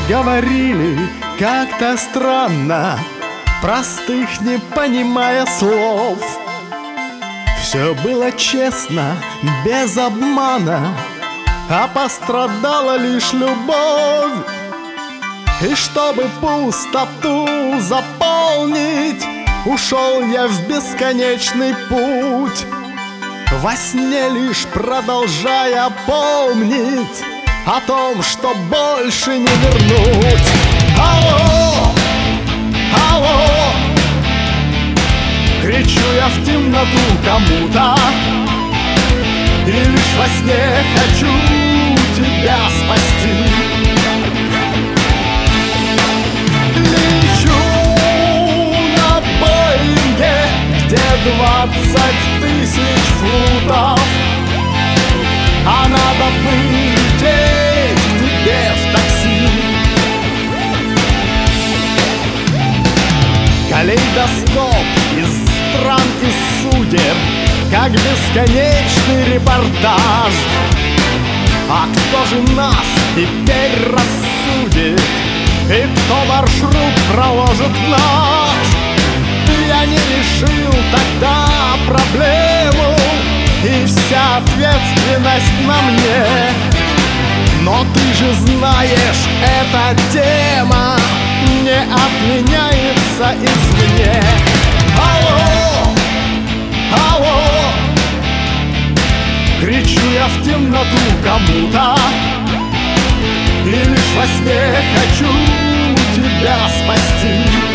говорили как-то странно, простых не понимая слов. Все было честно, без обмана, а пострадала лишь любовь. И чтобы пустоту заполнить, ушел я в бесконечный путь, во сне лишь продолжая помнить о том, что больше не вернуть. Алло, алло, кричу я в темноту кому-то, и лишь во сне хочу тебя спасти. Лечу на Боинге, где 20 000 футов, а надо полететь к тебе в такси. Калейдоскоп из стран и судеб, как бесконечный репортаж. А кто же нас теперь рассудит, и кто маршрут проложит наш? Я не решил тогда проблему, и вся ответственность на мне. Но ты же знаешь, эта тема не отменяется извне. Алло, алло, кричу я в темноту кому-то, и лишь во сне хочу тебя спасти.